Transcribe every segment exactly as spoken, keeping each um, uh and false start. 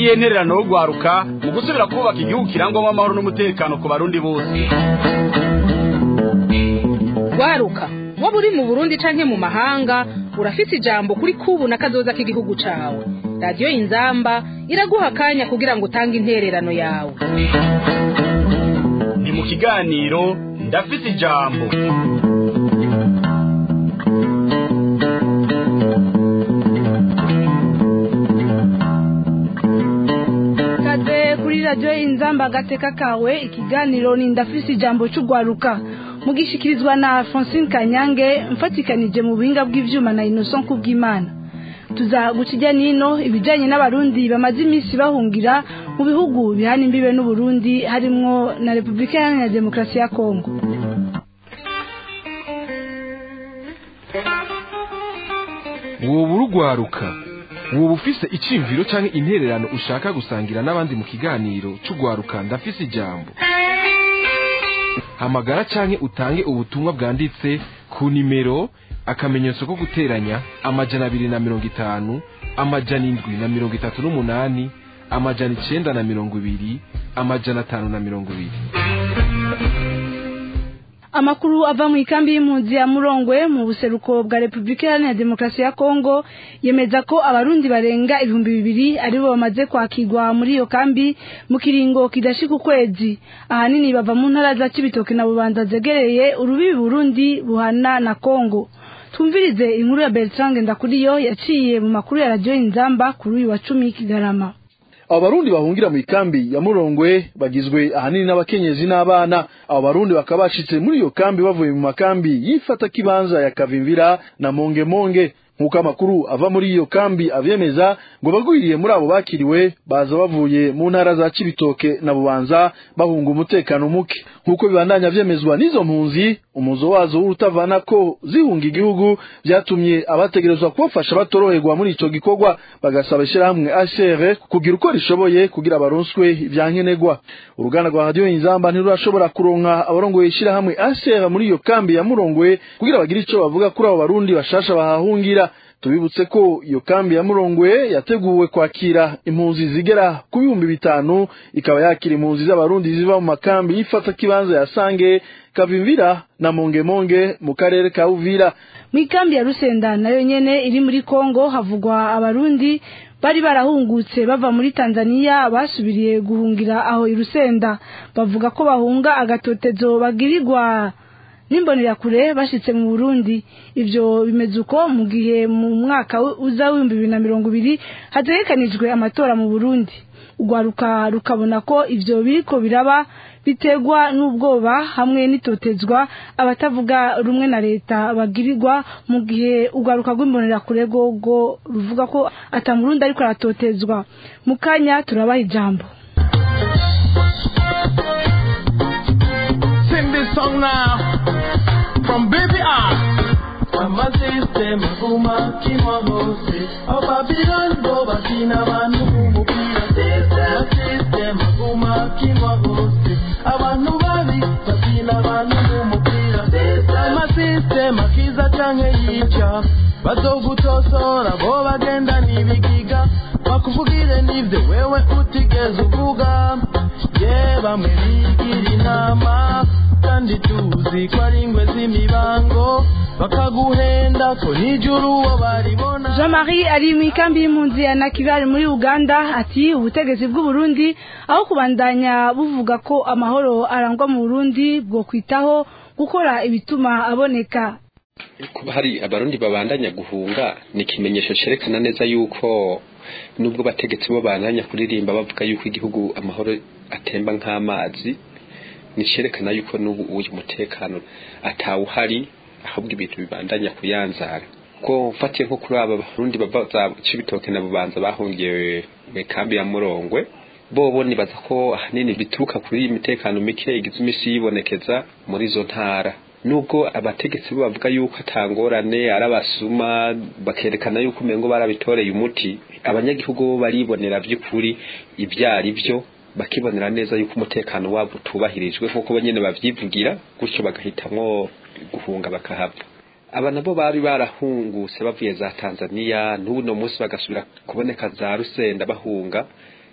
niye ntererano yo gwaruka mu gusubira kubaka igihugu kirangwamo amahoro n'umutekano ku barundi bose. Gwaruka waba uri mu Burundi canke mu mahanga urafite ijambo kuri kubu na kazoza k'igihugu cawe. Radio Inzamba iraguha kanya kugira ngo utange intererano yawe. Ni mu kiganiro ndafite ijambo. Kuri Radio Inzamba gateka kawe ikiganiro ni ndafise ijambo cy'ugwaruka mugishikirizwa na Francine Kanyange mfatikanije mu buhinga bw'ivyuma na Innocent Kubwimana. Tuza gukijya nino ibijanye n'abarundi bamaze iminsi bahungira mu bihugu bihana imbibe n'u Burundi harimwo na Republika ya Demokarasi ya Kongo. Wowe urugwaruka wowe ufise icimviro canke intererano ushaka gusangira n'abandi mu kiganiro c'ugwaruka ndafise ijambo. Hamagara canke utange ubutumwa bwanditse ku nimero akamenyetso ko guteranya amajana abiri na mirongo itanu amajana indwi na mirongo itatu n'umunani amajana icenda na mirongo ibiri amajana atanu na mirongo ibiri. Amakuru ava mu ikambi y'impunzi ya Murongwe mu buseruko bwa Republika ya Demokarasi ya Kongo yemeza ko abarundi barenga ibihumbi bibiri aribo bamaze kwakirwa muri iyo kambi mu kiringo kidashika ukwezi. Ahanini bava mu ntara za Cibitoke na Bubanza zegereye urubibi Burundi buhana na Kongo. Tumvirize inkuru ya Bertrand Ndakuriyo yaciye mu makuru ya Radio Inzamba kuri uyu wa cumi Kigarama. Abo barundi bahungira mu ikambi ya Murongwe bagizwe ahanini n'abakenyezi n'abana. Abo barundi bakabashitse muri iyo kambi bavuye mu makambi yifata kibanza ya Kavimvira na Monge Monge. Nkuko amakuru ava muri iyo kambi avyemeza ngo bagwiriye muri abo bakiriwe baza bavuye mu ntara za Cibitoke na Bubanza bahunga umutekano muke. Nkuko bibandanya vyemezwa n'izo mpunzi umuzo wazo urutavana ko zihunga igihugu byatumye abategerezwa kubafasha batoroherwa muri ico gikorwa bagasaba ishirahamwe H C R kugira uko rishoboye kugira baronswe ivyankenegwa. Uruganda rwa Radio Inzamba ntirurashobora kuronka abarongoye ishirahamwe H C R muri iyo kambi ya Murongwe kugira bagire ico bavuga kuri abo barundi bashasha bahahungira. Tubibutse ko iyo kambi ya Murongwe yateguwe kwakira impunzi zigera ku bihumbi bitanu ikaba yakira impunzi z'abarundi ziva mu makambi yifata kibanza ya Sange, Kavimvira na Monge Monge mu karere ka Uvira. Mu ikambi ya Rusenda nayo nyene iri muri Kongo havugwa abarundi bari barahungutse bava muri Tanzania basubiriye guhungira aho i Rusenda. Bavuga ko bahunga agatotezo bagirirwa nimbonera kure bashitse mu Burundi. Ivyo bimeze uko mu gihe mu mwaka uza w'ibihumbi bibiri na mirongo ibiri hategekanijwe amatora mu Burundi. Ugwaruka rukabona ko ivyo biriko biraba bitegwa n'ubwoba hamwe n'itotezwa abatavuga rumwe na leta bagirirwa, mu gihe ugwaruka rw'imbonera kure gogo ruvuga ko atamurundi ariko aratotezwa. Mukanya turabaha ijambo. Sing this song now from Baby R. Mama system kuma kimwa mose o Babylon go bakina banu mumupira system system kuma kimwa mose abantu babi bakina banu mumupira system system akiza canke yica bazogutosora bo bagenda nibigiga bakuvugire nivyo wewe utigeze uvuga ye bamwe bigira inama kandi tuzi ko ari ingwe z'imibango bakaguhenda ko nijuru wo baribona. Jean-Marie ari mu ikambi y'impunzi ya Nakivale muri Uganda ati ubutegetsi bw'u Burundi aho kubandanya buvuga ko amahoro arangwa mu Burundi bwo kwitaho gukora ibituma aboneka. Kuba hari abarundi babandanya guhunga ni kimenyesho cerekana neza yuko nubwo bategetsi bo bandanya kuririmba bavuga yuko igihugu amahoro atemba nk'amazi, nicerekana yuko n'ubu uyu mutekano atawuhari ahubwo ibintu bibandanya kuyanzara. Ko mfatiye nko kuri aba barundi bava Cibitoke na Bubanza bahungiye mu kambi ya Murongwe, bobo nibaza ko ahanini bituruka kuri imitekano mike igize imisi yibonekeza muri zo ntara. Nubwo abategetsi bo bavuga yuko atangorane arabasuma bakerekana yuko umengo barabitoreye umuti, abanyagihugu baribonera by'ukuri ibyari byo bakibonera neza yuko umutekano wabo utubahirijwe nkuko banyene bavyivugira, gutyo bagahitamwo guhunga bakahava. Aba nabo bari barahunguse bavuye za Tanzania, n'ubu no munsi bagasubira kuboneka za Rusenda bahunga,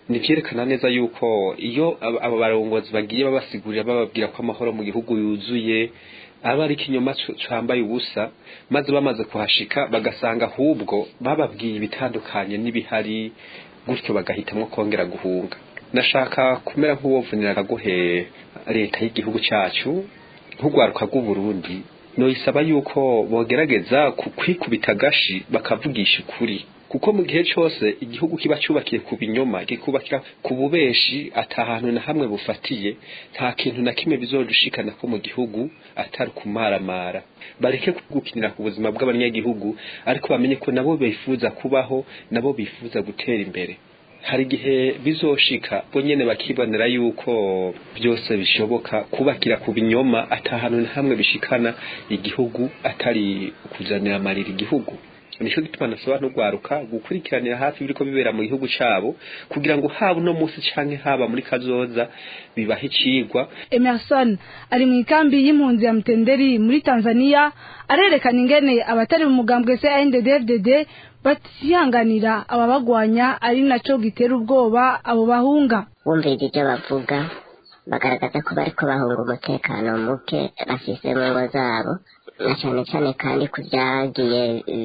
nivyerekana neza yuko iyo abo barongozi bagiye babasigurira bababwira ko amahoro mu gihugu yuzuye aba ari kinyoma cambaye ubusa maze bamaze kuhashika bagasanga ahubwo bababwiye ibitandukanye n'ibihari gutyo bagahitamwo kongera guhunga. Nashaka kumera nk'uwovunira akaguhe leta y'igihugu cyacu nk'ugwaruka rw'u Burundi no isaba yuko bogerageza kwikubita gashi bakavugisha ukuri, kuko mu gihe cyose igihugu kiba cyubakiye ku binyoma kikubakira ku bubeshi atahantu na hamwe bufatiye nta kintu na kimwe bizodushikana ko mu gihugu atari kumaramara. Bareke kugukinira ku buzima bw'abanyagihugu ariko bamenye ko nabo bifuza kubaho, nabo bifuza gutera imbere. Hari gihe bizoshika bo nyene bakibonera yuko byose bishoboka kubakira ku binyoma atahantu na hamwe bishikana igihugu atari kuzanira amarira igihugu. Nico gituma nasaba no gwaruka gukurikiranira hafi biriko bibera mu gihugu cabo kugira ngo haba no musi canke haba muri kazoza bibahe icigwa. Emerson ari mu ikambi y'impunzi ya Mtenderi muri Tanzania arerekana ingene abatari mu mugambwe C N D D F D D batihanganira ababagwanya ari naco gitera ubwoba abo bahunga. Bumvise ibyo bavuga bagaragaza ko bariko bahunga umutekano muke bafise mu ngo zabo, na cyane cyane kandi kuvyagiye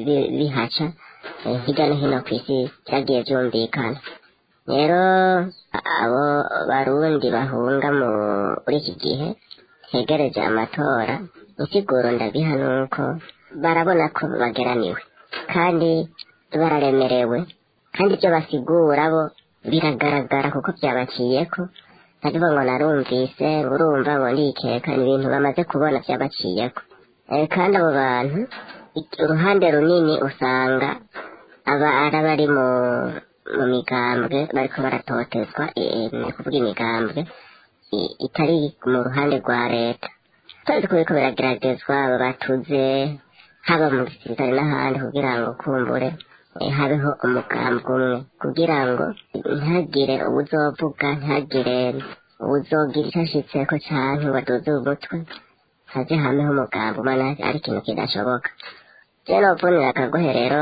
bihaca hirya no hino kw'isi vyagiye vyumvikana. Rero abo barundi bahunga muri iki gihe hegereje amatora, insiguro ndabiha nuko barabona ko bageraniwe kandi bararemerewe, kandi ibyo basigura bo biragaragara kuko byabaciyeko. Hariho ngo narumvise urumva ngo ndikeka ni ibintu bamaze kubona byabaciyeko. Kandi abo bantu uruhande runini usanga aba arabari mu mu migambwe bariko baratotezwa, ni kuvuga imigambwe itari mu ruhande rwa leta. Kandi kubiko birageragezwa batuze haba mu gisirikare n'ahandi kugira ngo kumbure habeho umugambwe umwe, kugira ngo ntagire ubuzovuga, ntagire ubuzogira icyo ashitseko canke ngo aduze umutwe, haje hameho umugambi umwe ari ikintu kidashoboka. Rero novunira akagohe rero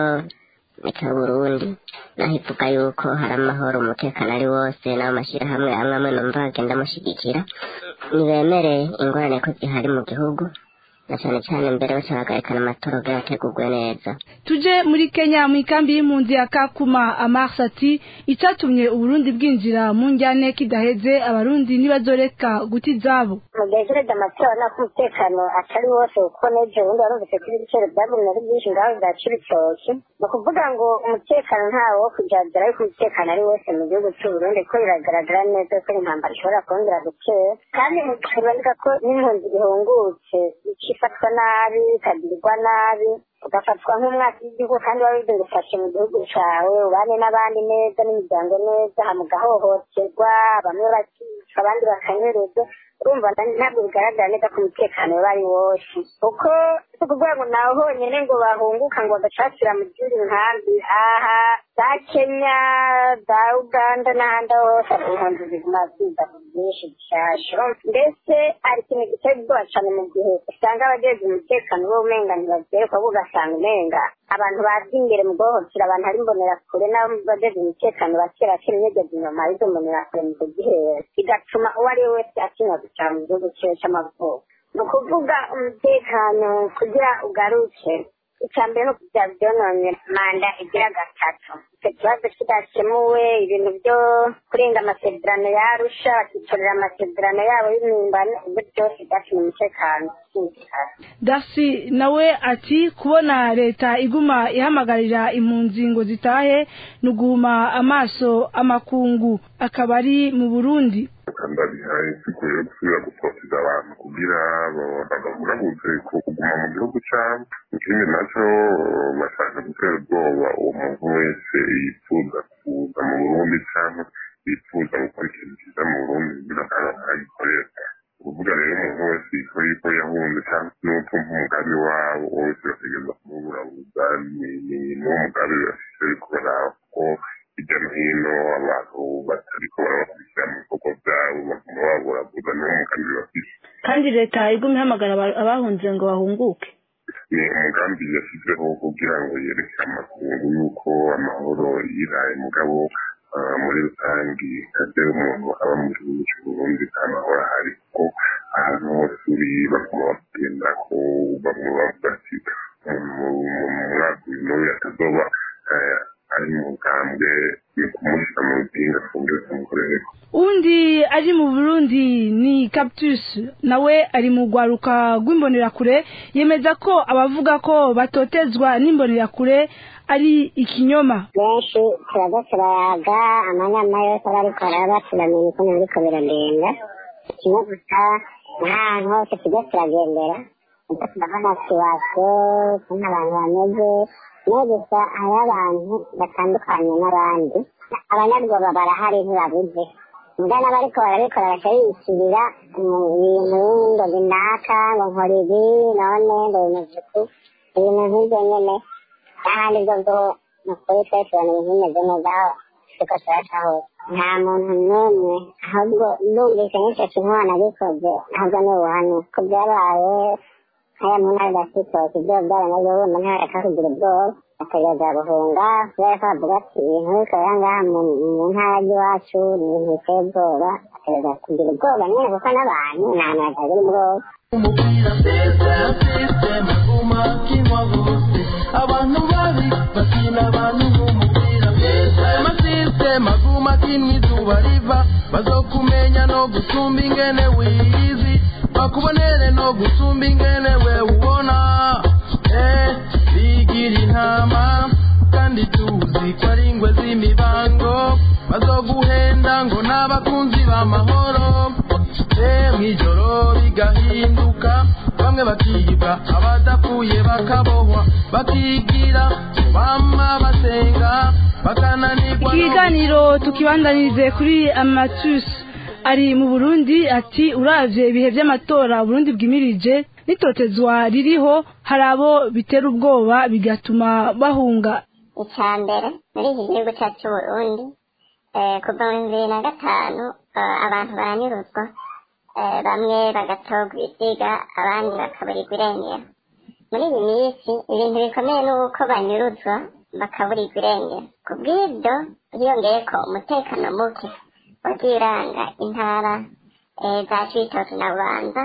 eka Burundi naho ivuga yuko hari amahoro umutekano ari wose, n'abo mashyirahamwe amwe amwe numva agenda amushigikira, nibemere ingorane ko zihari mu gihugu, na cyane cyane mbere baca bagarekana amatora kugira ategurwe neza. Tuje muri Kenya mu ikambi y'impunzi ya Kakuma, Amars ati icyatumye Uburundi bwinjira mu njyane kidaheze abarundi ntibazoreka guti zabo. Mu gihe cy'ireda amatora no kumutekano atari wose uko neje ubundi warumvise ko ibiciro byagumye ari byinshi ngaho byaca ibitoki, ni ukuvuga ngo umutekano ntawo wo kujajara ariko umutekano ari wose mu gihugu cy'u Burundi ko biragaragara neza ko intambara ishobora kongera gutera, kandi biboneka ko n'impunzi ihungutse ifatwa nabi ikagirirwa nabi ugafatwa nk'umwaka w'igihugu kandi wabize gufasha mu gihugu cawe ubane n'abandi neza n'imiryango neza, hamugahohoterwa bamwe bakicwa abandi bakanyereza. Urumva ntabwo bigaragara neza ko umutekano wari wose, kuko si ukuvuga ngo naho honyine ngo bahunguka ngo bagacakira mu zindi nkambi, aha za Kenya za Uganda n'ahandi hose impunzi ziguma ziza byinshi bishasha. Mbese hari ikintu giteye ubwoba cane mu gihe usanga abajejwe umutekano bo umenga ntibavyerekwa, ugasanga umenga abantu bazi imbere mu guhohotera abantu ari imbonerakure n'abajejwe umutekano bakera kera inyegezi inyuma arizo mbonerakure mu kugihere, bigatuma uwo ari we wese atinya guca mu gihugu ciwe c'amavuko. Ni ukuvuga umutekano kugira ugaruke, icya mbere no kugira byononye manda igira gatatu. Icyo kibazo kidakemuwe, ibintu byo kurenga amasezerano ya Arusha bakitorera amasezerano yabo y'imimbano, ibyo byose byatuma umutekano ushishikara. Dasi nawe ati kubona leta iguma ihamagarira impunzi ngo zitahe no guhuma amaso amakungu akaba ari mu Burundi. Kandabihaye sikuye gusubira gutoteza abantu kugira bagahuraguze kuguma mu gihugu cyabo. Ikindi naco bashaka gutera ubwoba uwo muntu wese yifuza kuza mu Burundi cyangwa yifuza gukora ikintu cyiza mu Burundi kugira ngo agikorere. Ukuvuga rero umuntu wese yikora yuko yahunze cyangwa n'utumva umugambi wabo wose bategereza kumuburabuza, ni n'uwo mugambi bafise ariko baraba ko hirya no hino abantu batariko barabakurikira mu bikorwa byabo baguma baburabuza n'uwo mugambi bafise. Kandi leta iguma ihamagara abahunze ngo bahunguke. Ni umugambi yashyizeho kugira ngo yereke amakungu yuko amahoro yiraye, mugabo muri rusange ntabyo umuntu aba mu gihugu cy'uburundi nta mahoro ahari kuko ahantu hose uri baguma bagenda ko bamwe bavuga ati mu mwaka uyu n'uyu atazoba ari mu bwambwe ni kumushyira mu mpinga twongere tumukorere. undi ari mu Burundi ni Cactus nawe ari mu rwaruka rw'imbonerakure yemeza ko abavuga ko batotezwa n'imbonerakure ari ikinyoma. benshi turaza turayaga amanama yose barikora baturamenya ukuntu biriko biragenga kimwe gusa n'ahantu hose tujya turagendera uko turabona situwasiyo ukuntu abantu bameze niyo gusa hari abantu batandukanye n'abandi abanyarwanda barahari ntibabuze mbwa n'abariko barabikora baca biyishyirira mu bintu ngo binaka ngo nkora ibi none ngo bimeze uku ibintu nk'ibyo nyene n'ahandi bwo bwo ni ukuri twese ubona ibintu bimeze neza aho turiko turacaho nta muntu n'umwe ahubwo numvise n'icyo kintu wanabikoze ahubwo ni ubuhanu ko byabaye haya mu ntara gasitoki byo byaranabyo bumva ntibareka kugira ubwoba bakagerageza guhunga kubera ko bavuga ati ibintu bikorera ngaha mu ntara y'iwacu ni ibintu biteye ubwoba bakagerageza kugira ubwoba nyine kuko n'abantu ni ahantu hatagira ubwoba. umupira sisiteme aguma kinwa bose abantu babi bakina abantu nk'umupira sisiteme sisiteme aguma kinwa izuba riva bazokumenya no gusumba ingene wiyizi bakubonere no gusumba ingene we ubona eh bigira intama kandi tuzi ko ari ingwe z'imibango bazoguhenda ngo n'abakunzi b'amahoro eh mw'ijoro bigahinduka bamwe bakiga abadapfuye bakabohwa bakigira bama basenga bakananirwa. ikiganiro tukibandanirize kuri Amatus ari mu Burundi ati uravye ibihe by'amatora Burundi bwimirije nitotezwa ririho hari abo bitera ubwoba bigatuma bahunga. icya mbere muri iki gihugu cyacu Burundi kuva mu bibiri na gatanu abantu baranyuruzwa bamwe bagatogwa ibisiga abandi bakaburirwa irengero. muri iyi minsi ibintu bikomeye ni uko banyuruzwa bakaburirwa irengero. ku bw'ibyo hiyongeye ko umutekano muke uziranga intara za Cibitoke na Bubanza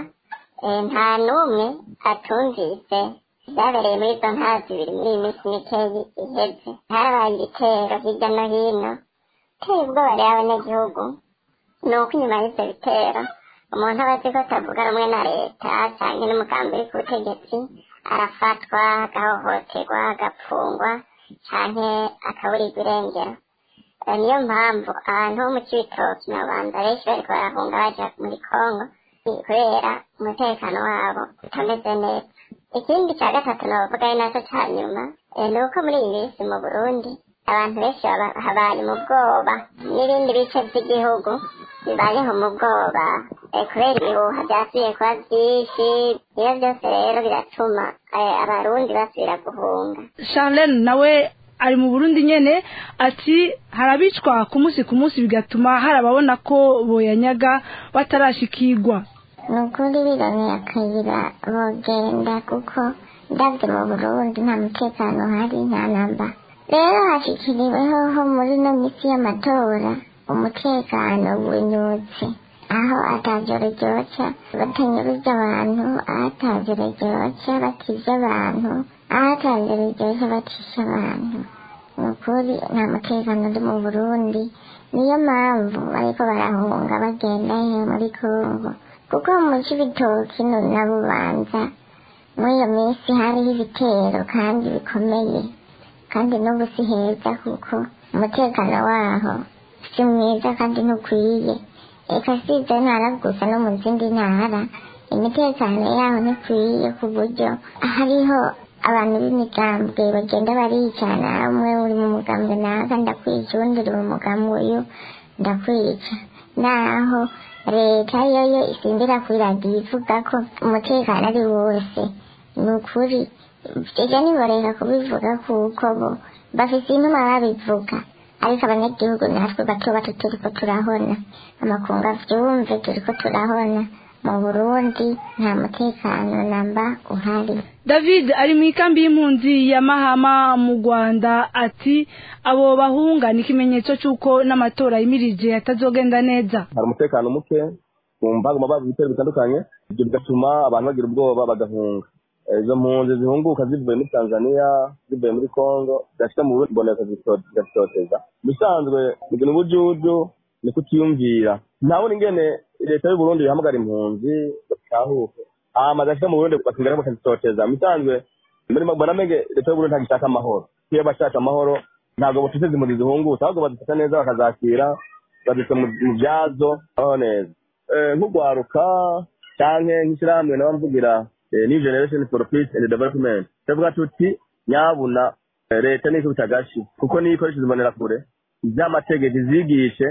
nta n'umwe atumvise byabereye muri izo ntara zibiri muri iyi minsi mikeyi iheze. harabaye ibitero hirya no hino biteye ubwoba rero abanyagihugu ni uko inyuma y'ibyo bitero umuntu aba azi ko atavuga rumwe na leta cyangwa n'umugambi uri ku butegetsi arafatwa agahohoterwa agapfungwa cyangwa akaburirwa irengero. niyo mpamvu abantu bo mu Cibitoke na Bubanza benshi bariko barahunga baja muri Kongo kubera umutekano wabo utameze neza. ikindi cya gatatu navuga ari nacyo cya nyuma ni uko muri iyi minsi mu Burundi abantu benshi babaye mu bwoba n'ibindi bice by'igihugu bibayeho mu bwoba kubera ibihuha byasubiye kuba byinshi. iyo byose rero biratuma abarundi basubira guhunga. Charlene nawe ari mu Burundi nyene ati harabicwa ku munsi ku munsi bigatuma harababona ko boyanyaga batarashikirwa. ni ukuri bironiye akayira bogenda kuko ndabyo mu Burundi nta mutekano hari nta namba. rero hashikiriweho ho muri no misi y'amatora umutekano winyutse aho atavyo ryoca batanyuruza abantu aho atavyo ryoca bakiza abantu aho atavyo ryoca bacisha abantu. ni ukuri nta mutekano uri mu Burundi niyo mpamvu bariko barahunga bagenda muri Kongo kuko mu Cibitoke na Bubanza muri iyo minsi hariho ibitero kandi bikomeye kandi n'ubu si heza kuko umutekano waho si mwiza kandi ntukwiye. eka si izo ntara gusa no mu zindi ntara imitekano yaho ntikwiye ku buryo hariho abantu b'imigambwe bagenda baricana umwe uri mu mugambwe naka ndakwica uwundi uri mu mugambwe uyu ndakwica naho leta yoyo isimbira kuri radiyo ivuga ko umutekano ari wose. ni ukuri ivyo ntiboreka kubivuga kuko bo bafise intuma babivuga ariko abanyagihugu natwe bato bato turiko turahona amakungu avyumve turiko turahona mu burundi nta mutekano namba uhari. David ari mu ikambi y'impunzi ya Mahama mu Rwanda ati abo bahunga ni ikimenyetso cy'uko n'amatora yimirije atazogenda neza. Hari umutekano muke kumva mu mabavu bitero bitandukanye, ibyo bigatuma abantu bagira ubwoba bagahunga. Izo mpunzi zihunguka zivuye muri Tanzania, zivuye muri Congo, zashika mu Burundi boneka zitoteza. Bisanzwe mu bujuju ni kutiyumvira. Ntabwo ingene leta y'u Burundi yahamagara impunzi batahuke. Ama zashika mu Burundi bakingara mu kazitoteza. Bisanzwe muri Mabanamege leta y'u Burundi ntagishaka amahoro. Kiyo bashaka amahoro ntabwo bututeze muri zihunguka, ahubwo bazifata neza bakazakira, bazise mu byazo aho neza. Eh nk'ugwaruka canke nk'ishiramwe n'abamvugira New Generation for Peace and Development. Tuvuga tuti nyabuna leta niko bitagashi kuko niyo ikoresha imbonera kure izamategeko izigishe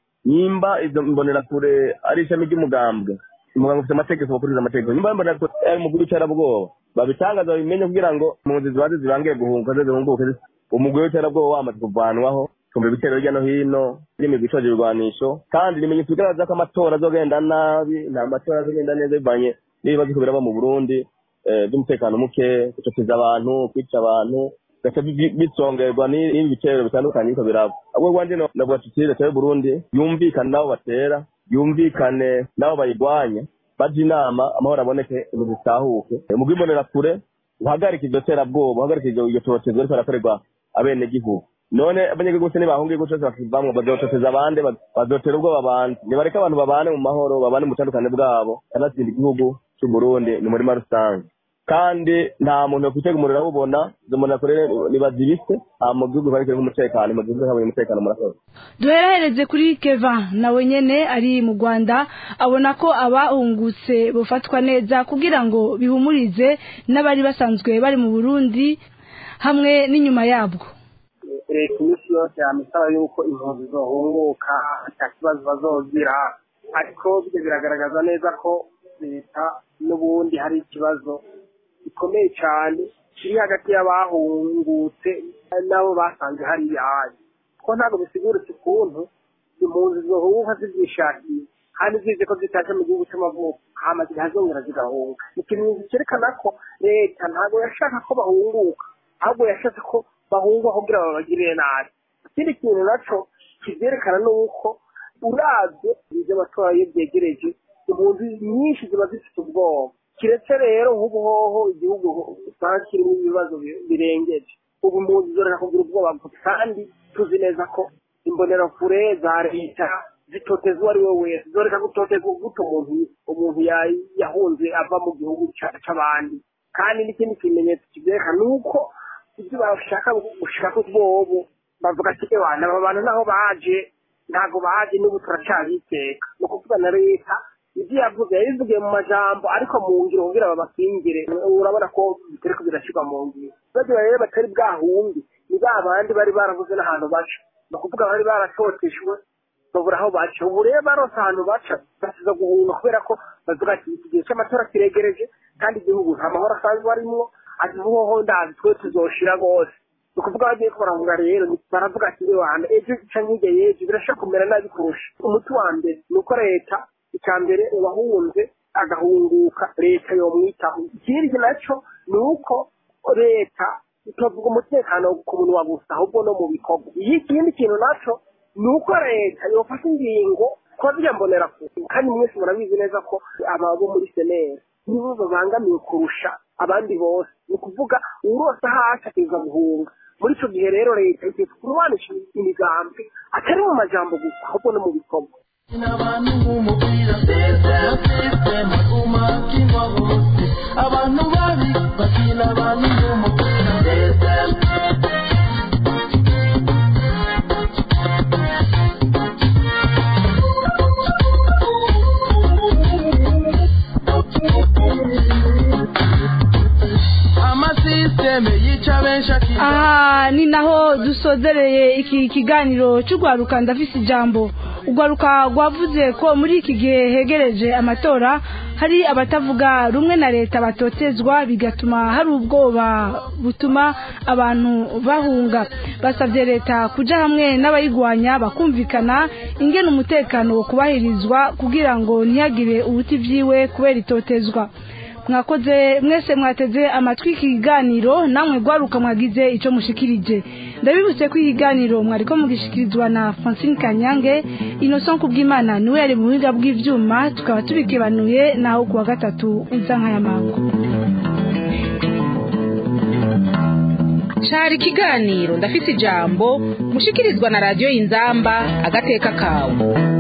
nimba izo mbonera kure ari ishami ry'umugambwe umugambwe ufite amategeko bakuriza amategeko nimba mbonera kure ari mu gucara bwoba babitangaza bimenye kugira ngo impunzi zibaze zibangiye guhunga ze zirunguke umugwe w'itera bwoba wamaze kuvanwaho tumbe ibitero hirya no hino irimo gucoje ibigwanisho kandi nimenye tugaragaza ko amatora azogenda nabi nta matora azogenda neza bivanye niba bikubira ba mu Burundi by'umutekano muke gucoteza abantu kwica abantu gacha bisongerwa n'ibi bitero bitandukanye ko birabo abo gwanje no nabwo tutire cyo Burundi yumvikana nabo batera yumvikane nabo bayigwanye baje inama amahoro aboneke mu bitahuke mu gwibonera kure uhagarika iryo tera bwoba uhagarika iryo totezwe ariko arakorerwa abene gihugu none abanyagihugu se nibahungiye gucoza bakivamwe bazototeza abande bazotera ubwo babandi nibareka abantu babane mu mahoro babane mu tandukane bwabo kanatsinda igihugu cy'u Burundi ni muri rusange kandi nta muntu yokwitega umuriro ubona zomona kure nibazibise mu gihugu bari ku mutekano mu gihugu habonye umutekano murakoze. Duherereze kuri Keva nawe nyene ari mu Rwanda abona ko abahungutse bofatwa neza kugira ngo bihumurize n'abari basanzwe bari mu Burundi hamwe n'inyuma yabwo. Leta imisi yose yamisaba yuko impunzi zohunguka nta kibazo bazogira ariko byo biragaragaza neza ko leta n'ubundi hari ikibazo gikomeye cyane kiri hagati y'abahungutse nabo basanze hariya hari ko ntabwo bisiguritse ukuntu impunzi zohunguka zibyishakiye kandi zize ko zitaje mu gihugu cy'amavuko hama zihazongera zigahunga ni ikintu cyerekana ko leta ntabwo yashaka ko bahunguka ahubwo yashatse ko bahunga kugira babagirire nabi. Ikindi kintu naco kivyerekana nuko uravye ivyo amatora iyo byegereje impunzi nyinshi ziba zifite ubwoba kiretse rero nk'ubuhoho igihugu usanga kirimo ibibazo birengeje ubu impunzi zoreka kugira ubwoba kandi tuzi neza ko imbonera kure za leta zitoteza uwo ari we wese zoreka gutoteza guta umuntu umuntu yahunze ava mu gihugu c'abandi kandi n'ikindi kimenyetso kivyerekana nuko ibyo bashaka gushaka ubwobo bavuga ati ewana aba bantu naho baje ntago baje n'ubu turacabiteka no kuvuga na leta ibyo yavuze yabivugiye mu majambo ariko mu ngiro kugira babakingire urabona ko bitereko birashirwa mu ngiro baje rero batari bwahungi ni ba bandi bari baravuze n'ahantu baca no kuvuga bari baratoteshwe babura aho baca ubu rero barose ahantu baca basiza guhunga kubera ko bavuga ati igihe cy'amatora kiregereje kandi igihugu nta mahoro asanzwe arimo ati vuho ndazi twe tuzoshira gose ukuvuga bagiye kurangira rero baravuga ati wana ejo canke yeje birashaka kumera nabi kurusha umuti wa mbere nuko leta icambere ubahunze agahunguka leta yo mwitaho ikindi naco nuko leta itovuga umutekano ku muntu wa gusa ahubwo no mu bikorwa ikindi kintu naco nuko leta yofasha ingingo ko byambonera ko kandi mwese murabizi neza ko ababo muri senera nibo babangamiye kurusha abandi bose ni kuvuga urose hasi akiza guhunga muri ico gihe rero leta igiye kurwanisha imigambi atari mu majambo gusa ahubwo no mu bikorwa abantu babi bakina abantu aha ni naho dusozereye iki kiganiro cy'urwaruka ndafise ijambo urwaruka rwavuze ko muri iki gihe hegereje amatora hari abatavuga rumwe na leta batotezwa bigatuma hari ubwoba butuma abantu bahunga basabye leta kuja hamwe n'abayigwanya bakumvikana ingene umutekano wo kubahirizwa kugira ngo ntihagire ubuti vyiwe kubera itotezwa. Mwakoze mwese mwateze amatwi kiganiro namwe gwaruka mwagize ico mushikirije. Ndabibutse ko ikiganiro mwariko mugishikirizwa na Francine Kanyange, Innocent Kubwimana niwe yari mu biga bw'ivyuma, tukaba tubikebanuye naho kuwa gatatu uzanka ya mango. Cari kiganiro ndafise ijambo mushikirizwa na radio Inzamba agateka kawe.